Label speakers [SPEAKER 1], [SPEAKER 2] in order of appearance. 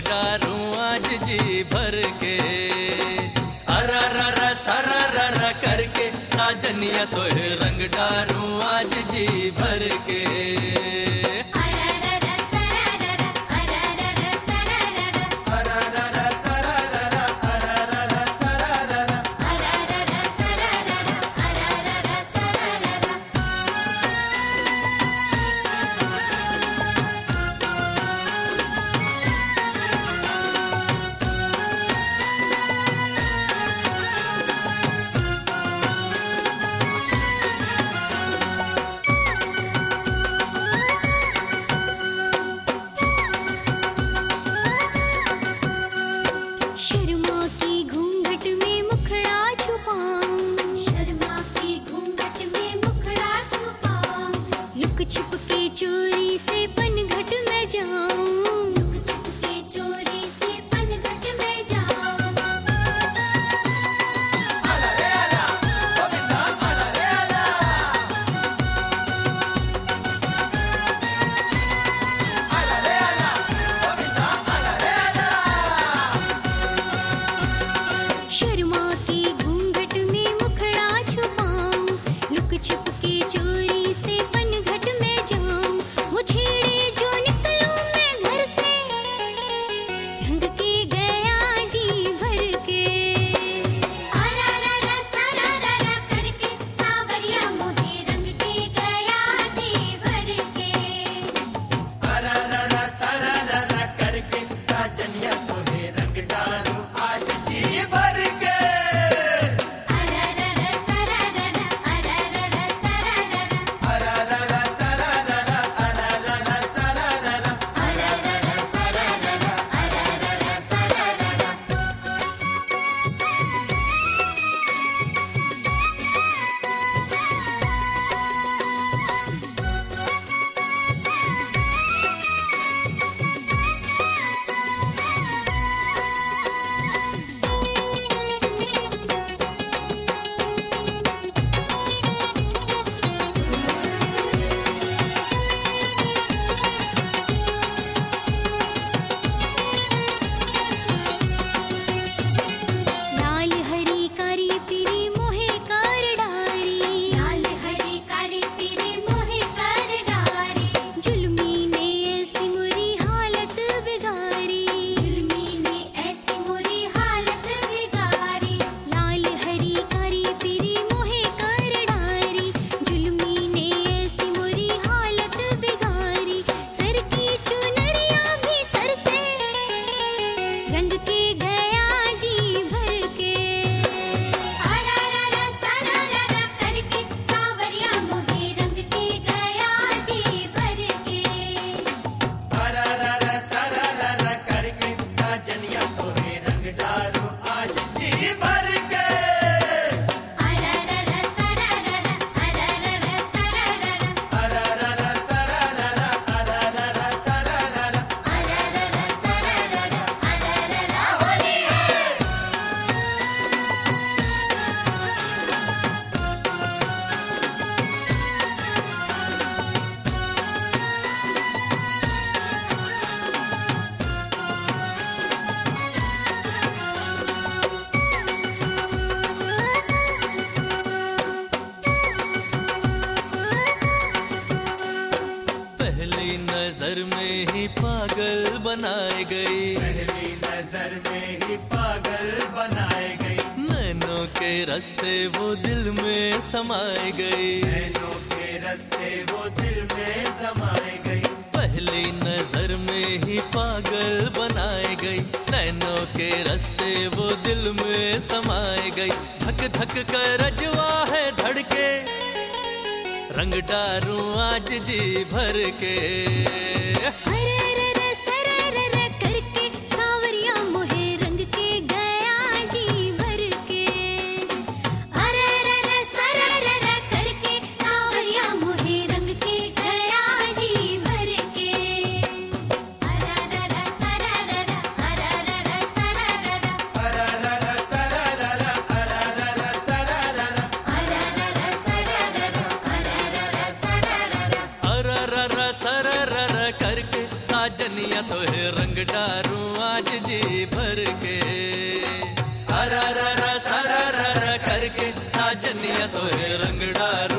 [SPEAKER 1] डारूं आज जी भर के। अररर सररर करके साजनिया तोहे रंग डारूं आज जी भर के। नजर में ही पागल बनाए गई,
[SPEAKER 2] पहली नजर में ही पागल बनाए गई।
[SPEAKER 1] नैनों के रास्ते वो दिल में समाए गई,
[SPEAKER 2] नैनों के रास्ते वो दिल में समाए गई।
[SPEAKER 1] पहली नजर में ही पागल बनाए गई, नैनों के रास्ते वो दिल में समाए गई। धक धक कर रजवा है धड़के, रंग डारूं आज जी भर के।
[SPEAKER 3] अरे सरर करके सावरिया मोहे रंग के गया जी भर के। अरे सरर करके सावरिया मोहे रंग के गया जी भर के। अरे सरर
[SPEAKER 1] सरर करके करके साजनिया तो है रंग डार